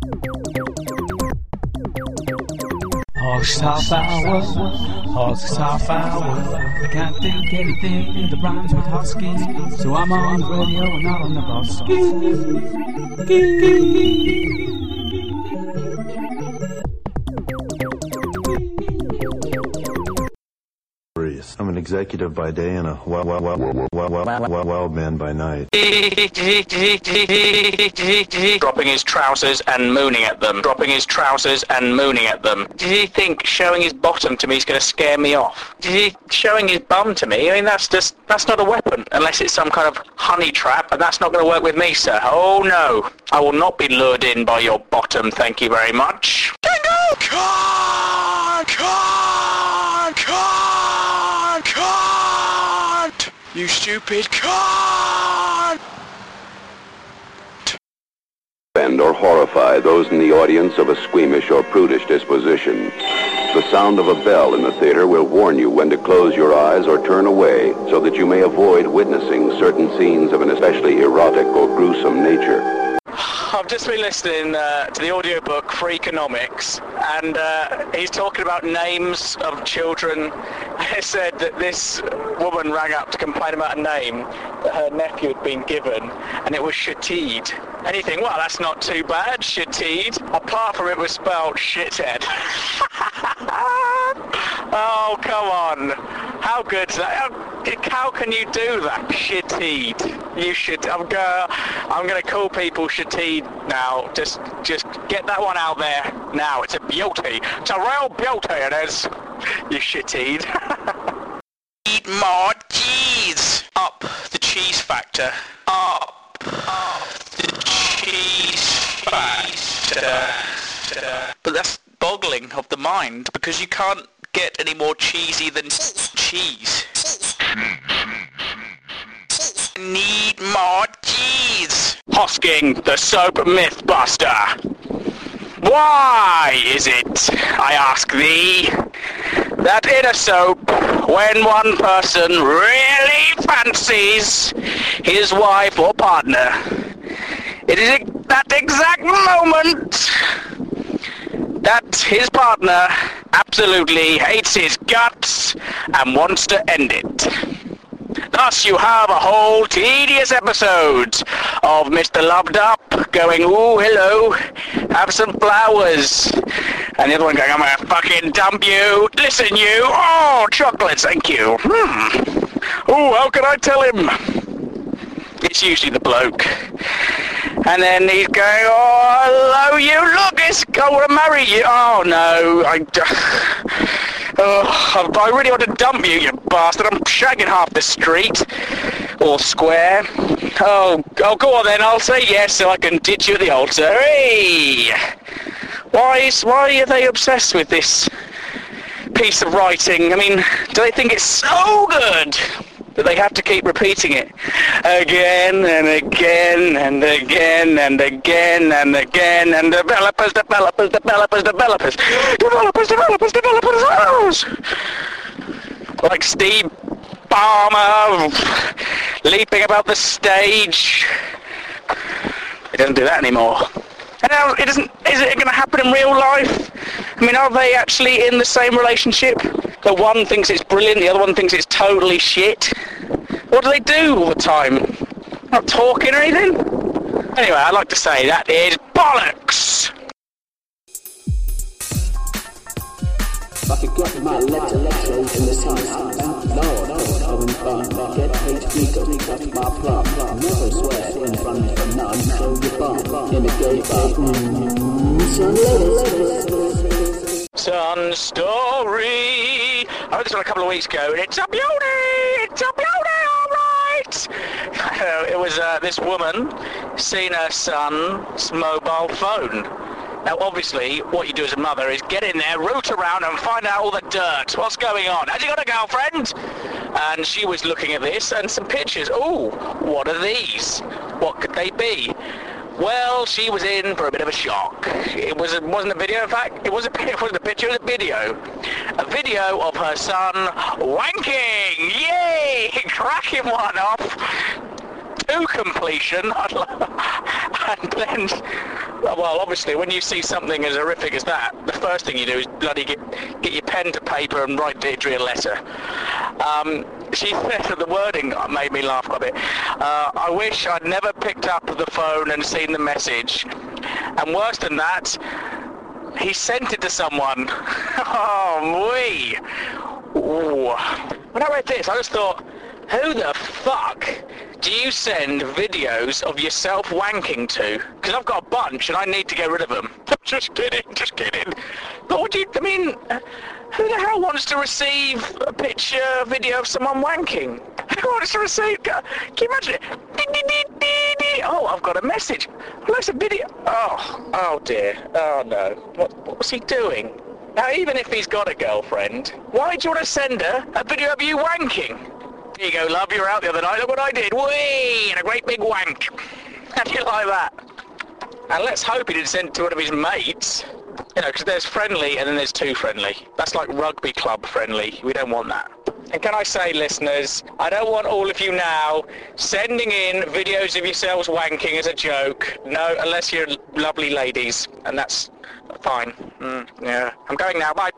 Hawks half hour, Hawks half hour. I can't think anything that rhymes with husky, so I'm on the radio and not on the bus. I'm an executive by day and a wild man by night. Dropping his trousers and mooning at them. Dropping his trousers and mooning at them. Does he think showing his bottom to me is going to scare me off? Does he showing his bum to me? I mean, that's not a weapon, unless it's some kind of honey trap, and that's not going to work with me, sir. Oh no, I will not be lured in by your bottom, thank you very much. Tango! Can't! You stupid cunt! Offend or horrify those in the audience of a squeamish or prudish disposition. The sound of a bell in the theater will warn you when to close your eyes or turn away so that you may avoid witnessing certain scenes of an especially erotic or gruesome nature. I've just been listening to the audiobook Freakonomics, and he's talking about names of children. It said that this woman rang up to complain about a name that her nephew had been given, and it was Shatid. And you think, well, that's not too bad, Shatid. Apart from it was spelled shithead. Oh, come on. How good's that? How can you do that? Shatid. You should. I'm gonna call people Shatid now. Just get that one out there now. It's a beauty. It's a real beauty, it is. You Shatid. Eat more cheese. Up the cheese factor. Up the cheese factor. But that's boggling of the mind, because you can't get any more cheesy than cheese. Need more cheese. Hosking, the soap mythbuster. Why is it, I ask thee, that in a soap, when one person really fancies his wife or partner, it is at that exact moment that his partner absolutely hates his guts and wants to end it. Thus you have a whole tedious episode of Mr. Loved Up going, ooh, hello, have some flowers. And the other one going, I'm gonna fucking dump you. Listen, you. Oh, chocolates, thank you. Oh, how can I tell him? It's usually the bloke. And then he's going, oh, hello, you. Look, I want to marry you. Oh, no. I really want to dump you, you bastard. I'm shagging half the street. Or square. Oh, go on then. I'll say yes so I can ditch you at the altar. Hey! Why are they obsessed with this piece of writing? I mean, do they think it's so good that they have to keep repeating it again and again and again and again and again, and developers. Like Steve Ballmer leaping about the stage. It doesn't do that anymore. And now is it going to happen in real life? I mean, are they actually in the same relationship? The one thinks it's brilliant, the other one thinks it's totally shit. What do they do all the time? Not talking or anything? Anyway, I'd like to say that is bollocks! I could get my letter in the sun. Lord, having fun. Get HP, go touch my plum. Never swear in front of none. Show your bum in a gay bar. Sun Story. I heard this one a couple of weeks ago, and it's a beauty, all right. It was this woman seen her son's mobile phone. Now, obviously, what you do as a mother is get in there, root around, and find out all the dirt. What's going on? Has he got a girlfriend? And she was looking at this and some pictures. Ooh, what are these? What could they be? Well, she was in for a bit of a shock. It wasn't a video, in fact. It wasn't a picture, it was a video. A video of her son wanking! Yay! Cracking one off. to completion. And then, well, obviously, when you see something as horrific as that, the first thing you do is bloody get your pen to paper and write Deirdre a letter. She said that the wording made me laugh quite a bit. I wish I'd never picked up the phone and seen the message. And worse than that, he sent it to someone. Oh, wee. Ooh. When I read this, I just thought, who the fuck do you send videos of yourself wanking to? Because I've got a bunch and I need to get rid of them. Just kidding. But what do you, I mean, who the hell wants to receive a video of someone wanking? Who wants to receive, can you imagine it? Oh, I've got a message. Well, that's a video. Oh dear. Oh no. What's he doing? Now, even if he's got a girlfriend, why do you want to send her a video of you wanking? There you go, love, you were out the other night, look what I did. Whee! And a great big wank. How do you like that? And let's hope he didn't send it to one of his mates. You know, because there's friendly and then there's too friendly. That's like rugby club friendly. We don't want that. And can I say, listeners, I don't want all of you now sending in videos of yourselves wanking as a joke. No, unless you're lovely ladies. And that's fine. Yeah. I'm going now. Bye.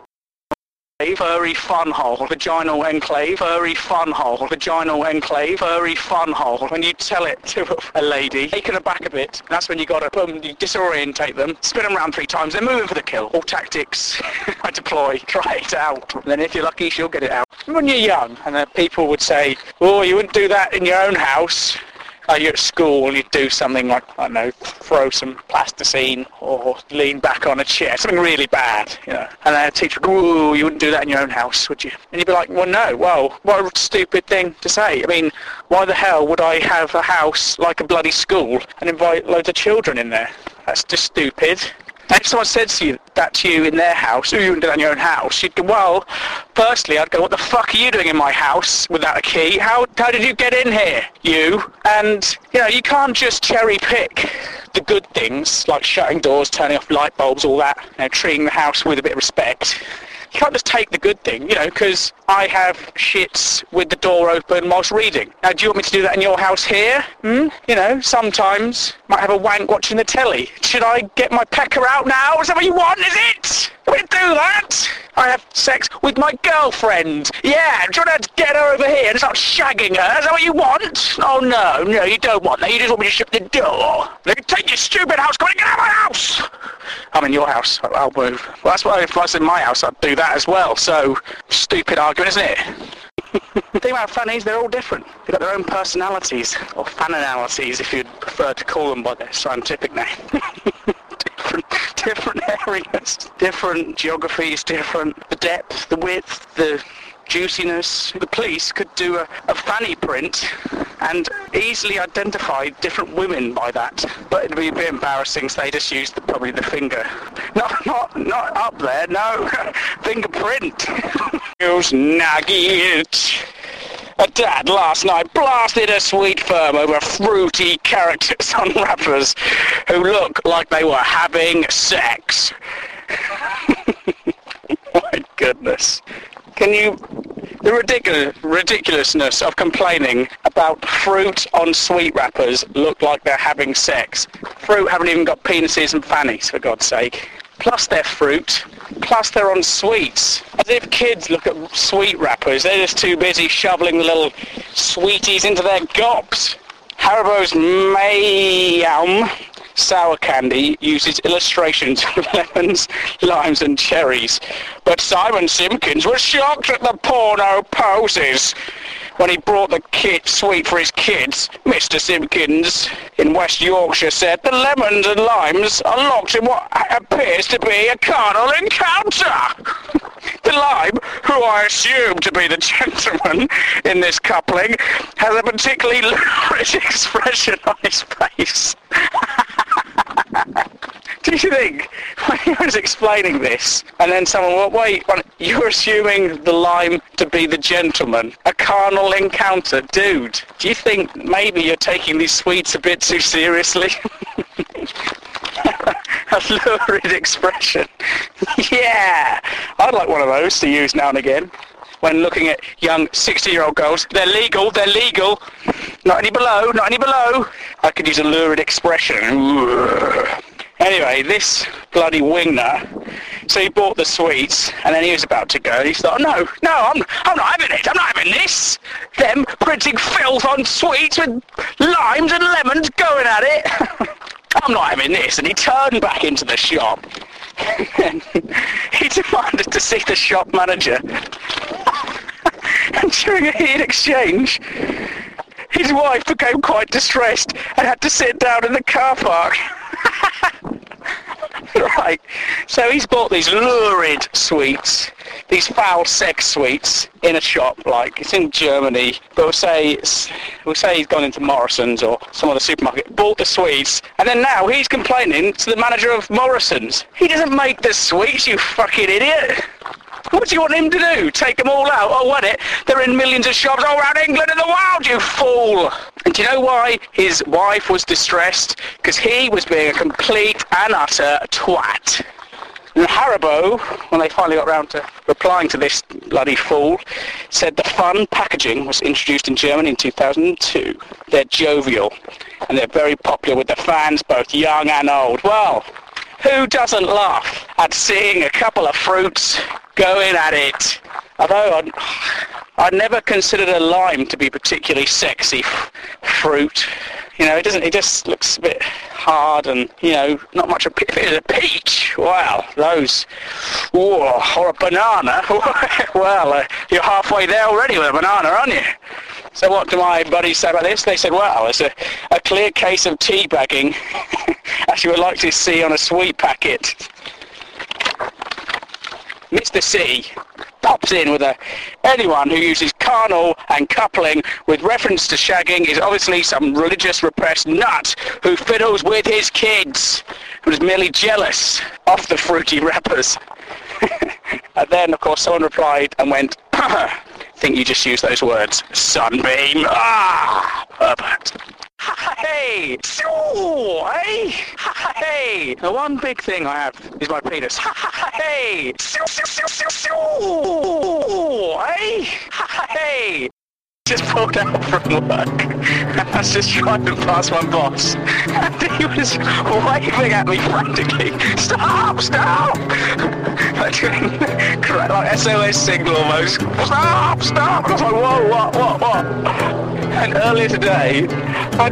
Furry fun hole, vaginal enclave, furry fun hole, vaginal enclave, furry fun hole. When you tell it to a lady, take her back a bit, that's when you gotta you disorientate them, spin them around 3 times, then move in for the kill. All tactics I deploy, try it out. And then if you're lucky, she'll get it out. When you're young, and then people would say, oh, you wouldn't do that in your own house. You're at school and you do something like, I don't know, throw some plasticine or lean back on a chair, something really bad, you know. And then a teacher would go, ooh, you wouldn't do that in your own house, would you? And you'd be like, well, no, well, what a stupid thing to say. I mean, why the hell would I have a house like a bloody school and invite loads of children in there? That's just stupid. And if someone said that to you in their house, or you wouldn't do that in your own house, you'd go, well, firstly, I'd go, what the fuck are you doing in my house without a key? How did you get in here, you? And, you know, you can't just cherry pick the good things, like shutting doors, turning off light bulbs, all that, you know, treating the house with a bit of respect. You can't just take the good thing, you know, because I have shits with the door open whilst reading. Now, do you want me to do that in your house here? You know, sometimes might have a wank watching the telly. Should I get my pecker out now? Is that what you want, is it? Do we do that? I have sex with my girlfriend. Yeah, do you want to get her over here and start shagging her? Is that what you want? Oh, no, you don't want that. You just want me to shut the door. Take your stupid house, come on, get out of my house! I'm in your house, I'll move. Well, that's what if I was in my house, I'd do that as well. So, stupid argument, isn't it? The thing about funnies, they're all different. They've got their own personalities, or fananalities, if you'd prefer to call them by their scientific name. different areas, different geographies, different the depth, the width, the juiciness. The police could do a fanny print and easily identify different women by that. But it'd be a bit embarrassing, so they just used probably the finger. Not up there, no. Fingerprint. Use nugget. A dad last night blasted a sweet firm over fruity characters on rappers who look like they were having sex. My goodness. The ridiculousness of complaining about fruit on sweet wrappers look like they're having sex. Fruit haven't even got penises and fannies, for God's sake. Plus they're fruit, plus they're on sweets. As if kids look at sweet wrappers, they're just too busy shoveling the little sweeties into their gobs. Haribo's Mayhem sour candy uses illustrations of lemons, limes and cherries. But Simon Simpkins was shocked at the porno poses when he brought the sweet for his kids. Mr. Simpkins in West Yorkshire said the lemons and limes are locked in what appears to be a carnal encounter. The lime, who I assume to be the gentleman in this coupling, has a particularly lurid expression on his face. Do you think, when he was explaining this, and then someone, well, wait, you're assuming the lime to be the gentleman, a carnal encounter, dude, do you think maybe you're taking these sweets a bit too seriously? A lurid expression. Yeah, I'd like one of those to use now and again. when looking at young 60-year-old girls. They're legal. Not any below. I could use a lurid expression. Anyway, this bloody wingnut, so he bought the sweets, and then he was about to go, and he thought, no, I'm not having it, I'm not having this. Them printing filth on sweets with limes and lemons going at it. I'm not having this. And he turned back into the shop, and he demanded to see the shop manager. And during a heated exchange, his wife became quite distressed and had to sit down in the car park. Right, so he's bought these lurid sweets, these foul sex sweets, in a shop, like, it's in Germany, but we'll say he's gone into Morrison's or some other supermarket, bought the sweets, and then now he's complaining to the manager of Morrison's. He doesn't make the sweets, you fucking idiot! What do you want him to do? Take them all out? Oh, what it? They're in millions of shops all around England and the world, you fool! And do you know why his wife was distressed? Because he was being a complete and utter twat. And Haribo, when they finally got round to replying to this bloody fool, said the fun packaging was introduced in Germany in 2002. They're jovial, and they're very popular with the fans, both young and old. Well, who doesn't laugh at seeing a couple of fruits going at it? Although I'd never considered a lime to be particularly sexy fruit. You know, it just looks a bit hard and, you know, not much if it is a peach, well, those, or a banana, well, you're halfway there already with a banana, aren't you? So what do my buddies say about this? They said, well, it's a clear case of teabagging, as you would like to see on a sweet packet. Mr. C pops in with anyone who uses carnal and coupling with reference to shagging is obviously some religious repressed nut who fiddles with his kids and is merely jealous of the fruity wrappers. And then, of course, someone replied and went, I think you just used those words, sunbeam. Ah, Herbert. Hey, hey, hey. The one big thing I have is my penis. Hey, hey. Just pulled out from work. I was just driving past my boss, and he was waving at me frantically. Stop! Like SOS signal almost. Stop! And I was like, whoa, what? And earlier today, I'd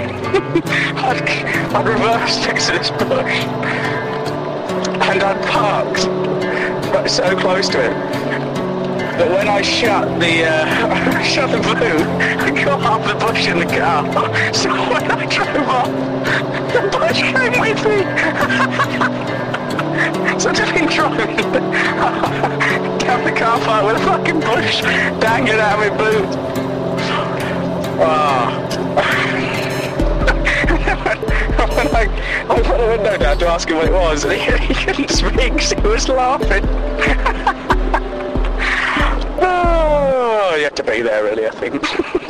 reversed next to this bush, and I'd parked right so close to it that when I shut the boot, I got off the bush in the car. So when I drove off, the bush came with me. So I've just been driving down the car park with a fucking bush dangling out of my boot. When I put the window down to ask him what it was, and he couldn't speak, so he was laughing. Oh, you had to be there, really, I think.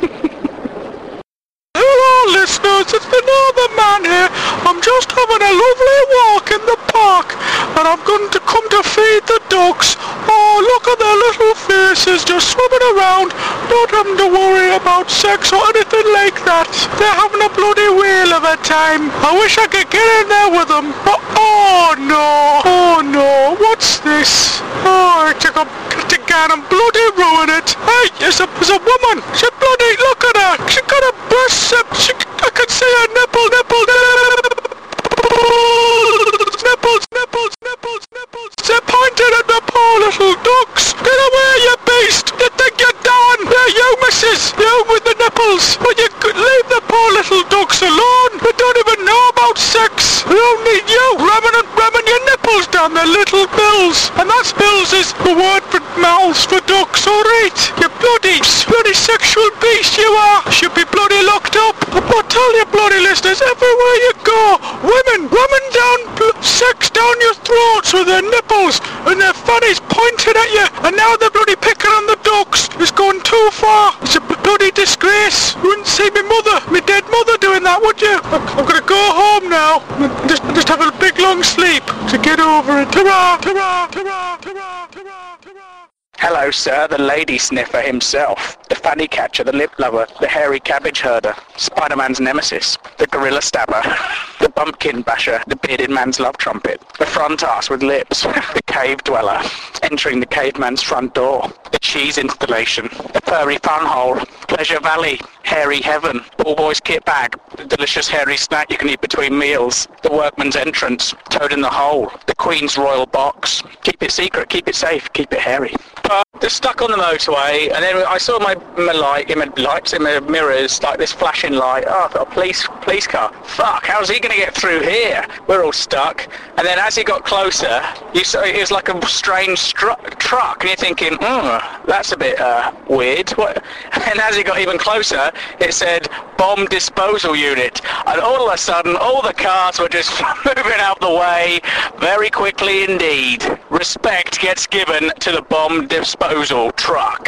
Hello, listeners, it's the Northern Man here. I'm just having a lovely walk in the park, and I'm going to come to feed the ducks. Oh, look at their little faces just swimming around, not having to worry about sex or anything like that. They're having a bloody whale of a time. I wish I could get in there with them. But oh no, what's this? Oh, I took a can and bloody ruin it. Hey, there's a woman. She bloody, look at her. She got a breast. I can see her nipple. Nipples. They're pointing at the poor little ducks. Get away, you beast. You think you're done? Yeah, you missus. You with the nipples. But you could leave the poor little ducks alone. They don't even know about sex. They don't need you ramming your nipples down their little bills. And that's bills is the word for mouths for ducks, alright? You bloody sexual beast you are. Should be bloody locked up. I'll tell you, bloody listeners, everywhere you go, women ramming down sex down your throats with their nipples and their fannies pointing at you, and now they're bloody picking on the ducks. It's gone too far. It's a bloody disgrace. You wouldn't see my dead mother doing that, would you? I'm gonna go home now and just have a big long sleep to get over it. Ta-ra, ta-ra, ta-ra, ta-ra, ta-ra, ta-ra. Hello, sir, the lady sniffer himself, the fanny catcher, the lip lover, the hairy cabbage herder, Spider-Man's nemesis, the gorilla stabber, the bumpkin basher, the bearded man's love trumpet, the front ass with lips, the cave dweller, entering the caveman's front door, the cheese installation, the furry fun hole, Pleasure Valley, hairy heaven, poor boy's kit bag, the delicious hairy snack you can eat between meals, the workman's entrance, toad in the hole, the Queen's royal box. Keep it secret, keep it safe, keep it hairy. They're stuck on the motorway, and then I saw my lights in my mirrors, like this flashing light. Oh, I've got a police car. Fuck, how's he going to get through here? We're all stuck. And then as he got closer, you saw it was like a strange truck, and you're thinking, that's a bit weird. What? And as he got even closer, it said bomb disposal unit, and all of a sudden, all the cars were just moving out the way very quickly indeed. Respect gets given to the bomb disposal truck.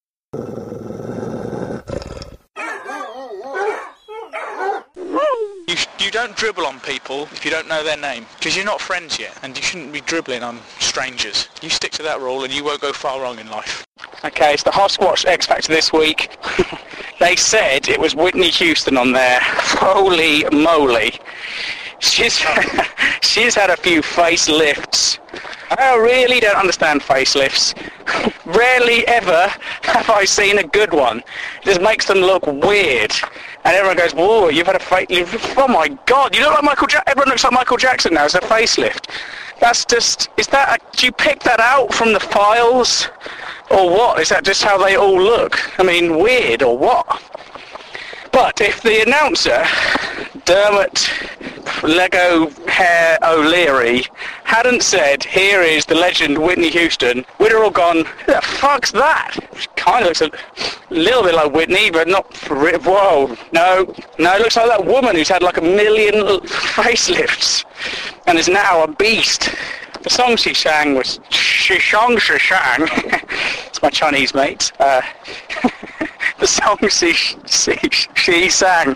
You don't dribble on people if you don't know their name, because you're not friends yet, and you shouldn't be dribbling on strangers. You stick to that rule and you won't go far wrong in life. Okay, it's the Hosquatch X Factor this week. They said it was Whitney Houston on there. Holy moly. She's had a few facelifts. I really don't understand facelifts. Rarely ever have I seen a good one. It just makes them look weird. And everyone goes, whoa, you've had a facelift. Oh my God, you look like Michael Jackson. Everyone looks like Michael Jackson now. It's a facelift. That's just, do you pick that out from the files? Or what? Is that just how they all look? I mean, weird or what? But if the announcer, Dermot Lego Hair O'Leary, hadn't said, here is the legend Whitney Houston, we'd have all gone, who the fuck's that? Kind of looks a little bit like Whitney, but not for real. Whoa, no, it looks like that woman who's had like 1 million facelifts and is now a beast. The song she sang was Shishong Shishang. It's my Chinese mate. The song she sang.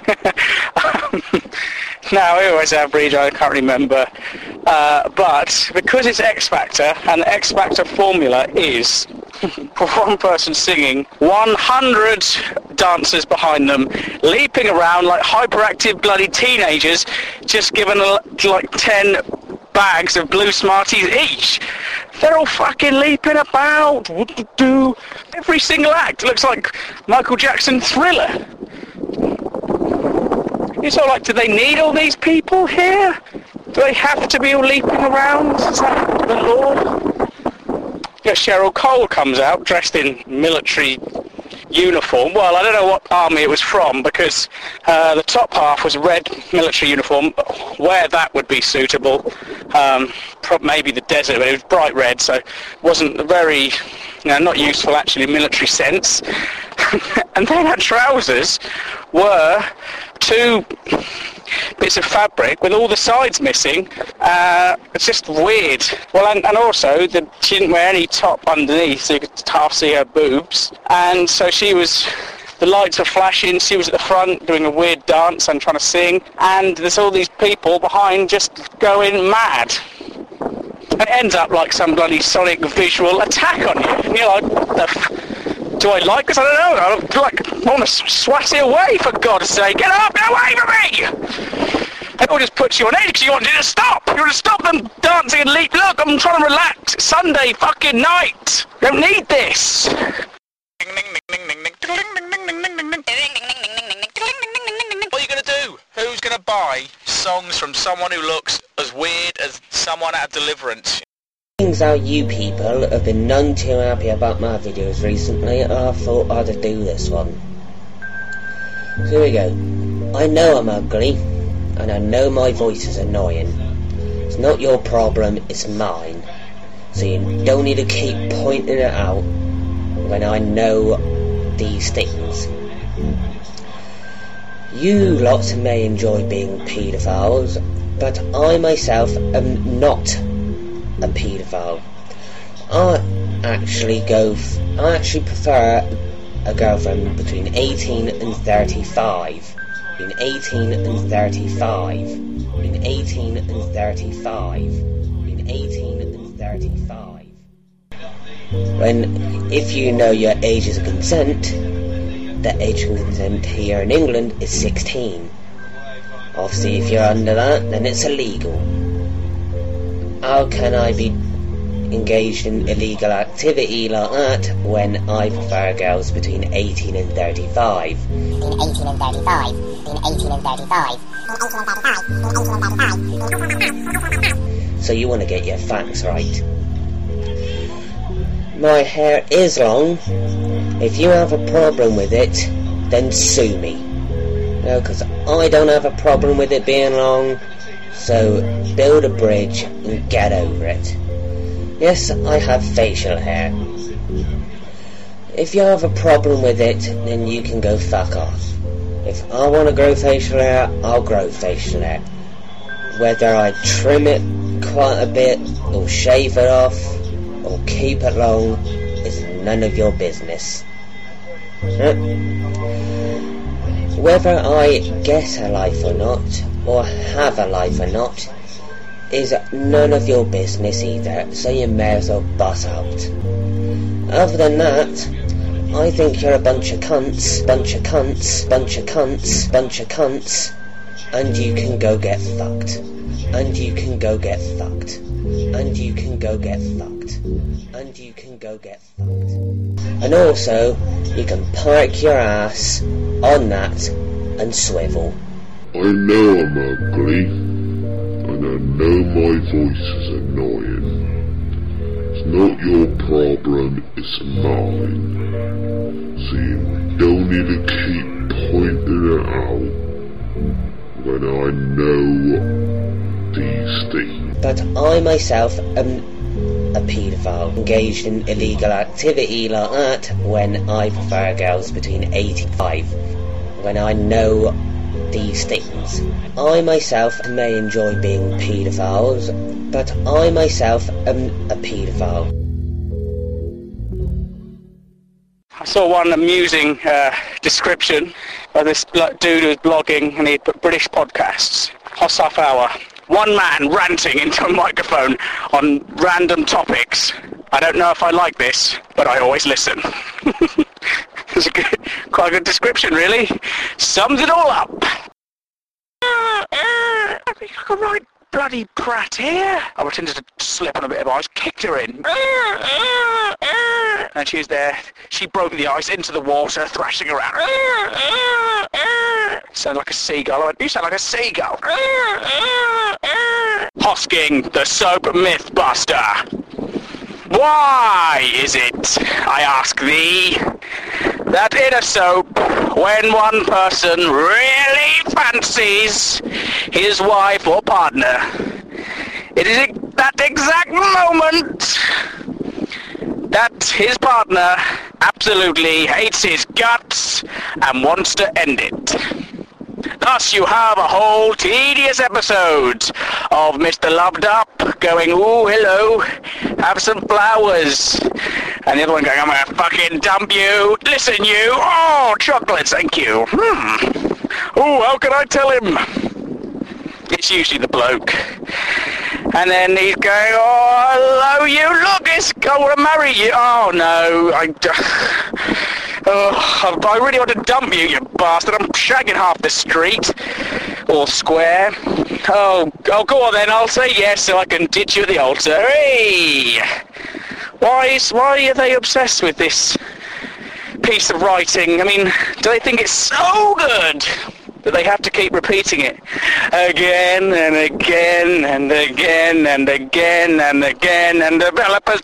Now, who was that breed? I can't remember. But because it's X Factor, and the X Factor formula is one person singing, 100 dancers behind them, leaping around like hyperactive bloody teenagers, just given like 10 bags of blue Smarties each. They're all fucking leaping about. Every single act looks like Michael Jackson Thriller. It's all like, do they need all these people here? Do they have to be all leaping around? Is that the law? Yeah, Cheryl Cole comes out dressed in military uniform. Well, I don't know what army it was from, because the top half was red military uniform. Where that would be suitable, maybe the desert, but it was bright red, so it wasn't very, not useful actually in military sense. And then her trousers were 2 bits of fabric with all the sides missing. It's just weird. Well, and also she didn't wear any top underneath, so you could half see her boobs. And so the lights were flashing, she was at the front doing a weird dance and trying to sing, and there's all these people behind just going mad. And it ends up like some bloody sonic visual attack on you. And you're like, what the do I like this? I don't know. I want to swat it away, for God's sake. Get up, get away from me! It all just puts you on edge because you want to stop. You want to stop them dancing and leap. Look, I'm trying to relax. It's Sunday fucking night. You don't need this. What are you going to do? Who's going to buy songs from someone who looks as weird as someone out of Deliverance? Things out you people have been none too happy about my videos recently, and I thought I'd do this one. So here we go. I know I'm ugly, and I know my voice is annoying. It's not your problem, it's mine. So you don't need to keep pointing it out when I know these things. You lots may enjoy being paedophiles, but I myself am not a paedophile. I actually prefer a girlfriend between 18 and 35. Between 18 and 35. Between 18 and 35. Between 18 and 35. when, if you know your ages of consent, the age of consent here in England is 16. Obviously, if you're under that, then it's illegal. How can I be engaged in illegal activity like that when I prefer girls between 18 and 35? Between 18 and 35. Between 18 and 35. So you want to get your facts right. My hair is long. If you have a problem with it, then sue me. No, because I don't have a problem with it being long, so build a bridge and get over it. Yes, I have facial hair. If you have a problem with it, then you can go fuck off. If I want to grow facial hair, I'll grow facial hair. Whether I trim it quite a bit, or shave it off, or keep it long, is none of your business. Whether I get a life or not, or have a life or not, is none of your business either, so you may as well butt out. Other than that, I think you're a bunch of cunts, bunch of cunts, bunch of cunts, bunch of cunts, and you can go get fucked. And you can go get fucked. And you can go get fucked. And you can go get fucked. And also, you can park your ass on that and swivel. I know I'm ugly, and I know my voice is annoying. It's not your problem, it's mine. So you don't need to keep pointing it out when I know these things. But I myself am a paedophile, engaged in illegal activity like that when I prefer girls between 85. When I know these things. I myself may enjoy being paedophiles, but I myself am a paedophile. I saw one amusing description of this dude who's blogging, and he put British podcasts. Hosaf Hour. One man ranting into a microphone on random topics. I don't know if I like this, but I always listen. It's quite a good description, really. Sums it all up. Like a right bloody brat here. I pretended to slip on a bit of ice, kicked her in. And she was there. She broke the ice into the water, thrashing around. Sound like a seagull. I went, you sound like a seagull. Hosking, the soap mythbuster. Why is it, I ask thee, that in a soap, when one person really fancies his wife or partner, it is at that exact moment that his partner absolutely hates his guts and wants to end it. Thus you have a whole tedious episode of Mr. Loved Up going, ooh, hello, have some flowers. And the other one going, I'm gonna fucking dump you. Listen, you. Oh, chocolates, thank you. Oh, how can I tell him? It's usually the bloke. And then he's going, oh, hello, you. Look, I want to marry you. Oh, no. I really want to dump you, you bastard. I'm shagging half the street. Or square. Oh, go on then. I'll say yes so I can ditch you at the altar. Hey! Why are they obsessed with this piece of writing? I mean, do they think it's so good that they have to keep repeating it again and again and again and again and again, and developers.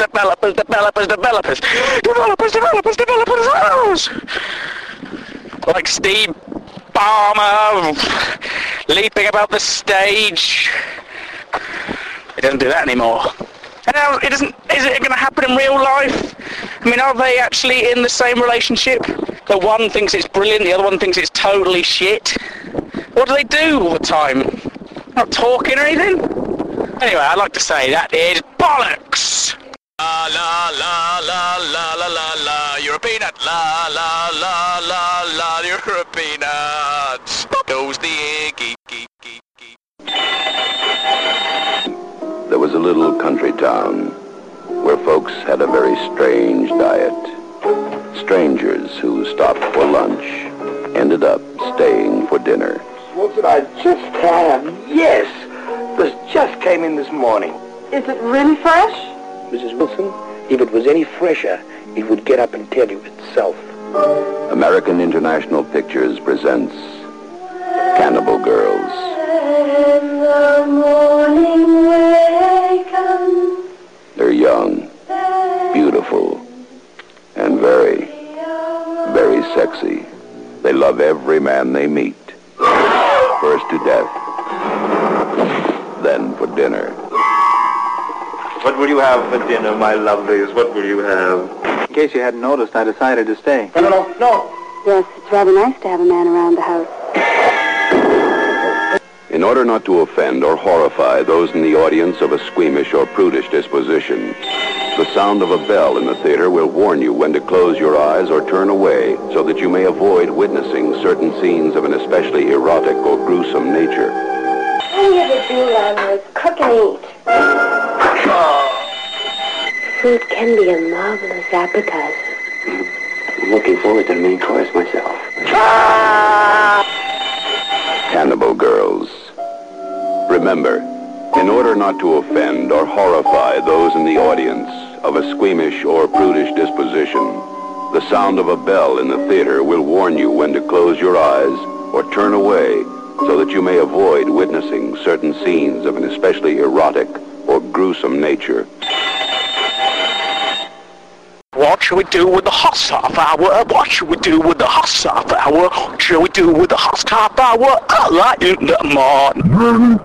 Like Steve Ballmer leaping about the stage. It doesn't do that anymore. And now is it going to happen in real life? I mean, are they actually in the same relationship? The one thinks it's brilliant, the other one thinks it's totally shit. What do they do all the time? Not talking or anything? Anyway, I'd like to say that is bollocks! La la la la la la la la, you're a peanut. La la la la la, you're a peanut. Goes the egg. There was a little country town. where folks had a very strange diet. Strangers who stopped for lunch ended up staying for dinner. What did I just have? Yes! This just came in this morning. Is it really fresh? Mrs. Wilson, if it was any fresher, it would get up and tell you itself. American International Pictures presents Cannibal Girls. In the morning waken. They're young, beautiful, and very, very sexy. They love every man they meet. First to death, then for dinner. What will you have for dinner, my lovelies? What will you have? In case you hadn't noticed, I decided to stay. No. Yes, it's rather nice to have a man around the house. In order not to offend or horrify those in the audience of a squeamish or prudish disposition, the sound of a bell in the theater will warn you when to close your eyes or turn away so that you may avoid witnessing certain scenes of an especially erotic or gruesome nature. All you ever do around here is cook and eat. Food can be a marvelous appetizer. I'm looking forward to the main course myself. Cannibal Girls. Remember, in order not to offend or horrify those in the audience of a squeamish or prudish disposition, the sound of a bell in the theater will warn you when to close your eyes or turn away so that you may avoid witnessing certain scenes of an especially erotic or gruesome nature. What shall we do with the hot half hour? What shall we do with the hot half hour? What shall we do with the hot half hour? Early in the morning.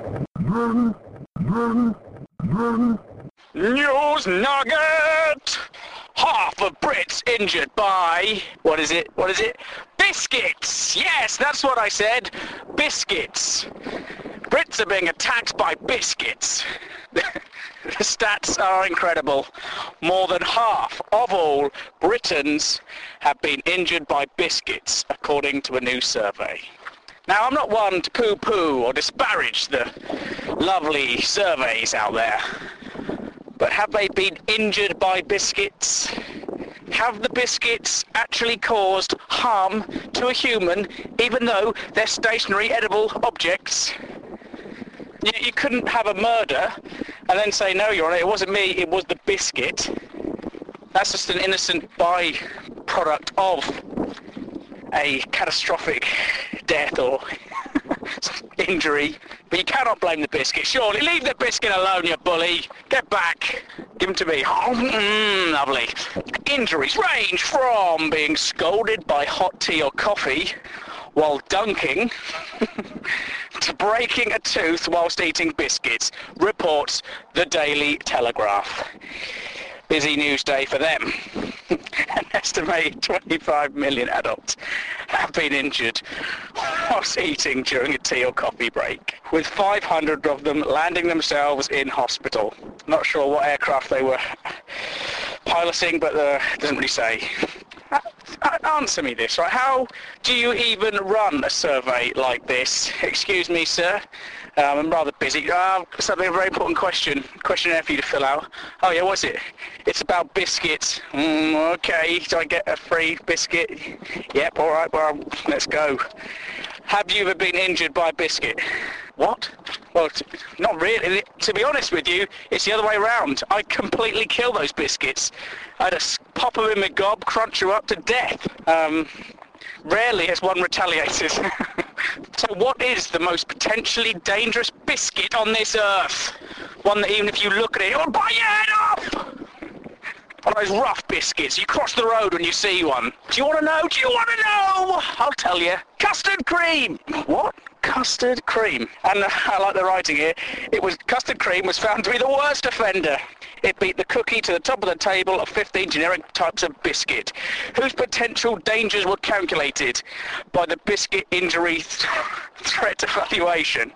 News nugget! Half of Brits injured by... What is it? Biscuits! Yes, that's what I said. Biscuits. Brits are being attacked by biscuits. The stats are incredible. More than half of all Britons have been injured by biscuits, according to a new survey. Now, I'm not one to poo-poo or disparage the lovely surveys out there, but have they been injured by biscuits? Have the biscuits actually caused harm to a human, even though they're stationary edible objects? You couldn't have a murder and then say, no, Your Honour, it wasn't me, it was the biscuit. That's just an innocent byproduct of a catastrophic death or injury. But you cannot blame the biscuit. Surely, leave the biscuit alone, you bully. Get back. Give him to me. Lovely. Injuries range from being scolded by hot tea or coffee while dunking to breaking a tooth whilst eating biscuits, reports the Daily Telegraph. Busy news day for them. An estimated 25 million adults have been injured whilst eating during a tea or coffee break, with 500 of them landing themselves in hospital. Not sure what aircraft they were piloting, but it doesn't really say. Answer me this, right? How do you even run a survey like this? Excuse me, sir. I'm rather busy. Something a very important questionnaire for you to fill out. Oh yeah, what's it? It's about biscuits. Okay, do I get a free biscuit? Yep, alright, well, let's go. Have you ever been injured by a biscuit? What? Well, not really. To be honest with you, it's the other way around. I completely kill those biscuits. I just pop them in my gob, crunch you up to death. Rarely has one retaliated. So what is the most potentially dangerous biscuit on this earth? One that even if you look at it, it'll bite your head off! One of those rough biscuits. You cross the road when you see one. Do you want to know? Do you want to know? I'll tell you. Custard cream! What? Custard cream. And I like the writing here. Custard cream was found to be the worst offender. It beat the cookie to the top of the table of 15 generic types of biscuit, whose potential dangers were calculated by the biscuit injury threat evaluation.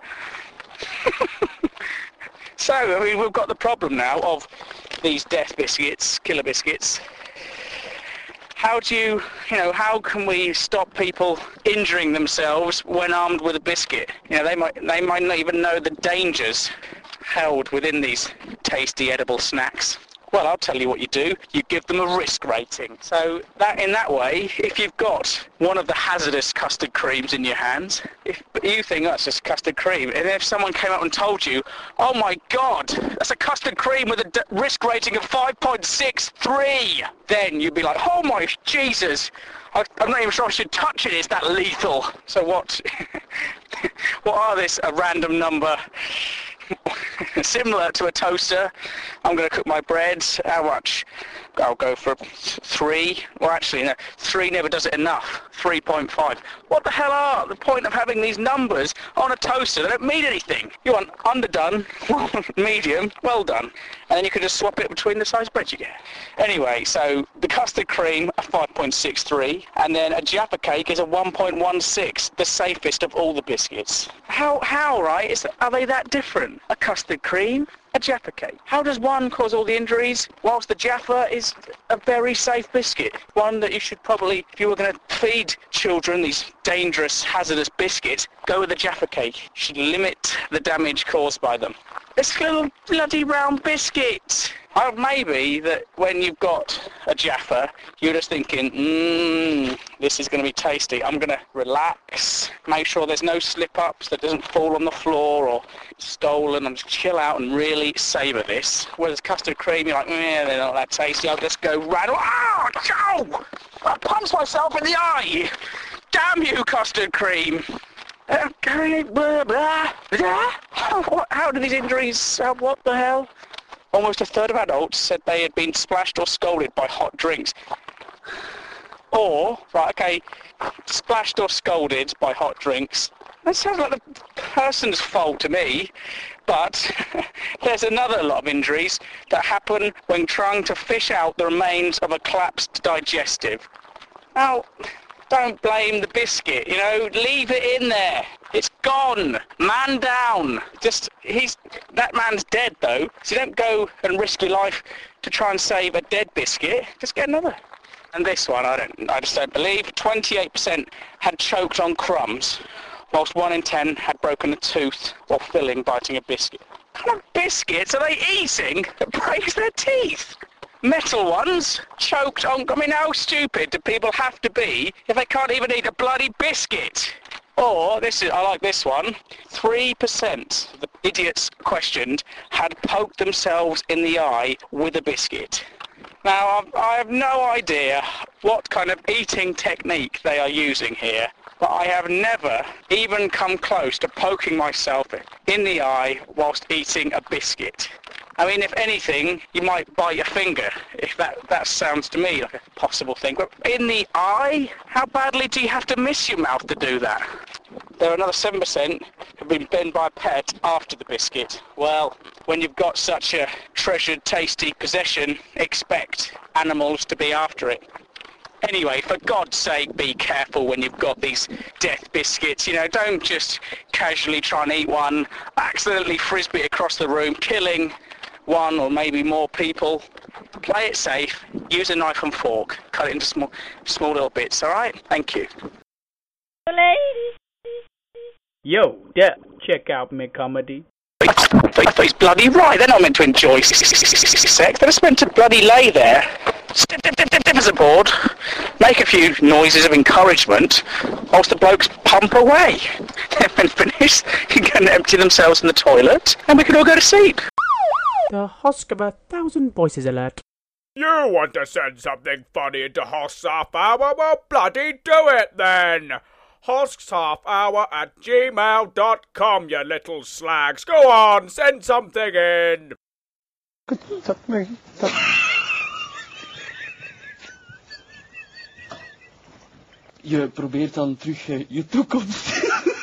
So, I mean, we've got the problem now of these death biscuits, killer biscuits. How can we stop people injuring themselves when armed with a biscuit? They might not even know the dangers held within these tasty edible snacks. Well, I'll tell you what you do. You give them a risk rating. So in that way, if you've got one of the hazardous custard creams in your hands, if you think that's just custard cream, and if someone came up and told you, oh my God, that's a custard cream with a risk rating of 5.63, then you'd be like, oh my Jesus, I'm not even sure I should touch it, it's that lethal. So what are this, a random number? Similar to a toaster. I'm going to cook my bread. How much? I'll go for 3. Well, actually, no, 3 never does it enough. 3.5. What the hell are the point of having these numbers on a toaster? They don't mean anything. You want underdone, medium, well done. And then you can just swap it between the size bread you get. Anyway, so the custard cream, a 5.63, and then a Jaffa cake is a 1.16, the safest of all the biscuits. How, right? Are they that different? A custard cream, a Jaffa cake. How does one cause all the injuries, whilst the Jaffa is a very safe biscuit? One that you should probably, if you were going to feed children these dangerous, hazardous biscuits, go with the Jaffa cake. You should limit the damage caused by them. This little bloody round biscuit. Maybe that when you've got a Jaffa, you're just thinking, this is going to be tasty. I'm going to relax, make sure there's no slip-ups, that doesn't fall on the floor or stolen. I'm just chill out and really savour this. Whereas custard cream, you're like, they're not that tasty. I'll just go rattle. Oh, I punched myself in the eye. Damn you, custard cream. How do these injuries, what the hell? Almost a third of adults said they had been splashed or scalded by hot drinks. Or, splashed or scalded by hot drinks. That sounds like the person's fault to me, but there's another lot of injuries that happen when trying to fish out the remains of a collapsed digestive. Now, don't blame the biscuit, leave it in there. It's gone. Man down. That man's dead though, so you don't go and risk your life to try and save a dead biscuit. Just get another. And this one, I just don't believe. 28% had choked on crumbs, whilst 1 in 10 had broken a tooth while biting a biscuit. What kind of biscuits are they eating that breaks their teeth? Metal ones, choked on... how stupid do people have to be if they can't even eat a bloody biscuit? Or, I like this one, 3% of the idiots questioned had poked themselves in the eye with a biscuit. Now, I have no idea what kind of eating technique they are using here, but I have never even come close to poking myself in the eye whilst eating a biscuit. If anything, you might bite your finger, if that sounds to me like a possible thing. But in the eye? How badly do you have to miss your mouth to do that? There are another 7% who've been bitten by a pet after the biscuit. Well, when you've got such a treasured, tasty possession, expect animals to be after it. Anyway, for God's sake, be careful when you've got these death biscuits. Don't just casually try and eat one, accidentally frisbee across the room, killing one or maybe more people. Play it safe. Use a knife and fork. Cut it into small little bits, alright? Thank you. Yo, Dad, check out my comedy. He's bloody right. They're not meant to enjoy sex. They're just meant to bloody lay there, stiff as a board, make a few noises of encouragement, whilst the blokes pump away. Then when finished, they can empty themselves in the toilet, and we can all go to sleep. The Husk of 1,000 Voices alert. You want to send something funny into Husk's Half Hour? Well, bloody do it then! huskshalfhour@gmail.com, you little slags. Go on, send something in. Je probeert dan terug je toekomst.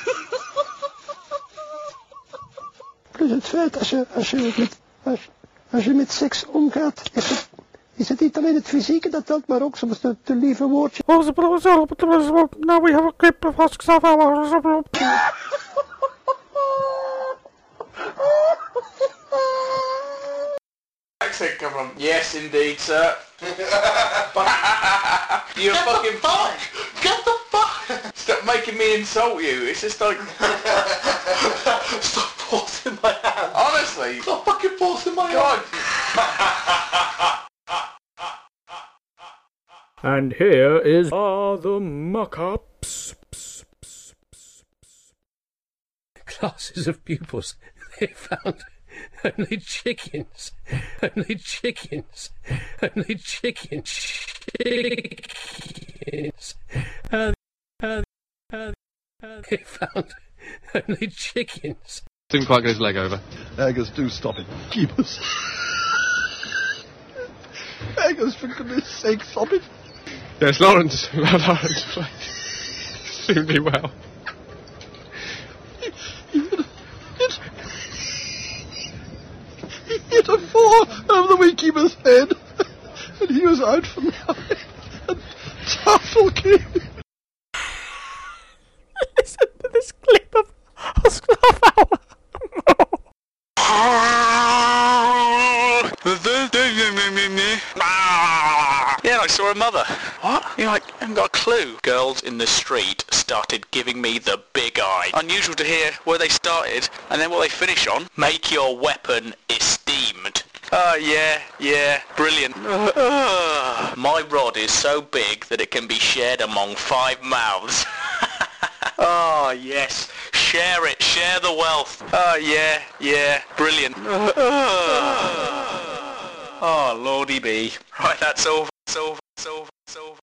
Plus het feit, als je met seks omgaat, is het niet alleen het fysieke dat telt, maar ook soms de lieve woordje. Now we have a clip of Husk's Half Hour. Accent come from? Yes, indeed, sir. You fucking fuck! Get the fuck! Stop making me insult you. It's just like... Stop forcing my hand. Honestly. Stop fucking forcing my hand. God. And here are the mock-ups. Classes of pupils. They found only chickens. Only chickens. Only chickens. Chickens. They found only chickens. Didn't quite get his leg over. Angus, do stop it. Keepers. Angus, for goodness sake, stop it. Yes, Lawrence played extremely well. He hit a 4 over the wickkeeper's head, and he was out for 9. And Tuftle came. Listen to this clip of Hour. Yeah, I saw a mother. What? You know, I haven't got a clue. Girls in the street started giving me the big eye. Unusual to hear where they started and then what they finish on. Make your weapon esteemed. Yeah, brilliant. My rod is so big that it can be shared among 5 mouths. Oh, yes. Share it. Share the wealth. Yeah, brilliant. Oh, Lordy be. Right, that's all.